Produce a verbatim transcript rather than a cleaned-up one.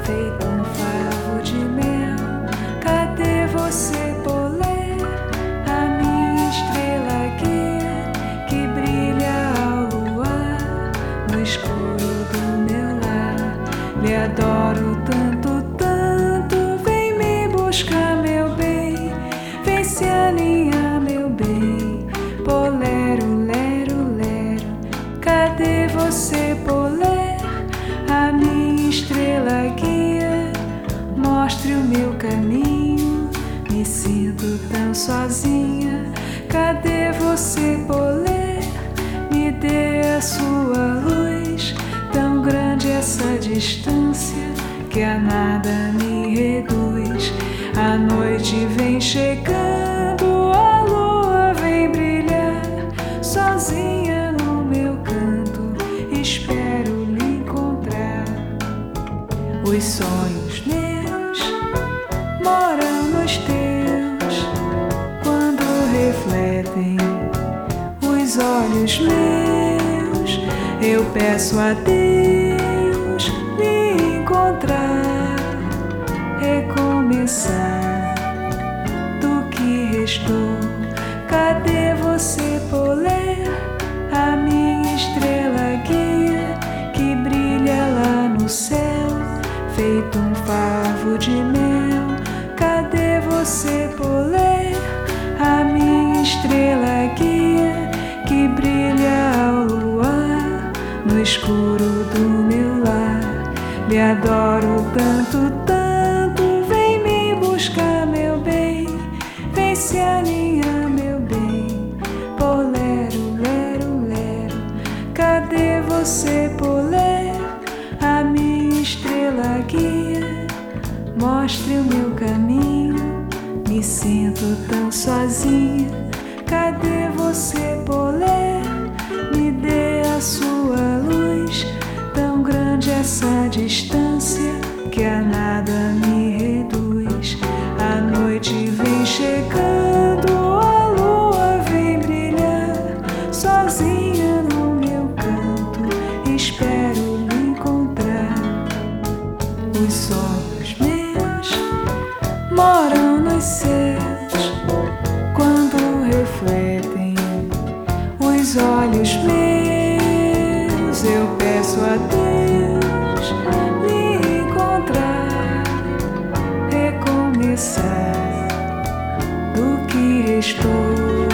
feito um favo de mel. Cadê você, polé, a minha estrela guia, que brilha ao luar, no escuro do meu lar? Lhe adoro tanto, tanto, vem me buscar, meu bem, vem se aninhar, meu bem. Polero, lero, lero, cadê você, polé, a minha estrela guia? Mostre o meu caminho, me sinto tão sozinha. Cadê você, polé, me dê a sua luz. Tão grande essa distância que a nada me reduz. A noite vem chegando, a lua vem brilhar. Sozinha no meu canto, espero lhe encontrar. Os sonhos meus moram nos teus, quando refletem os olhos meus. Eu peço a Deus lhe encontrar, recomeçar do que restou. Cadê você, polé, a minha estrela guia, que brilha lá no céu, feito um favo de mel? Cadê você, polé, a minha estrela guia, que brilha ao luar, no escuro do meu lar? Lhe adoro tanto, tanto, vem me buscar, meu bem, vem se aninhar, meu bem. Polero, lero, lero, cadê você, polé, a minha estrela guia? Mostre o meu caminho, me sinto tão sozinha. Cadê você, polé, me dê a sua luz. Tão grande essa distância que a nada me reduz. A noite vem chegando, a lua vem brilhar. Sozinha no meu canto, espero lhe encontrar. Os sonhos meus moram nos céus, quando refletem os olhos meus. Eu peço a Deus lhe encontrar, recomeçar do que restou.